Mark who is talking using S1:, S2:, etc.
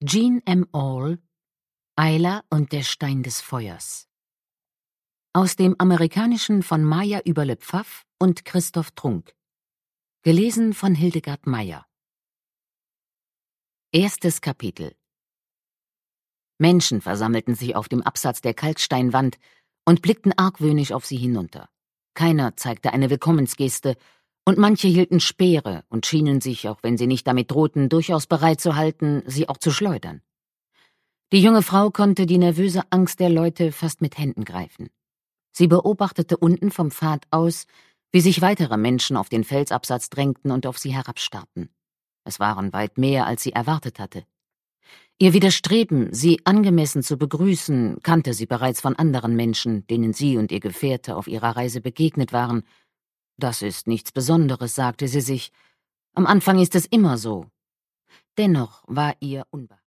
S1: Jean M. Auel, Ayla und der Stein des Feuers. Aus dem Amerikanischen von Maja Überle-Pfaff und Christoph Trunk. Gelesen von Hildegard Meyer. Erstes Kapitel. Menschen versammelten sich auf dem Absatz der Kalksteinwand und blickten argwöhnisch auf sie hinunter. Keiner zeigte eine Willkommensgeste, und manche hielten Speere und schienen sich, auch wenn sie nicht damit drohten, durchaus bereit zu halten, sie auch zu schleudern. Die junge Frau konnte die nervöse Angst der Leute fast mit Händen greifen. Sie beobachtete unten vom Pfad aus, wie sich weitere Menschen auf den Felsabsatz drängten und auf sie herabstarrten. Es waren weit mehr, als sie erwartet hatte. Ihr Widerstreben, sie angemessen zu begrüßen, kannte sie bereits von anderen Menschen, denen sie und ihr Gefährte auf ihrer Reise begegnet waren. Das ist nichts Besonderes, sagte sie sich. Am Anfang ist es immer so. Dennoch war ihr unbehaglich.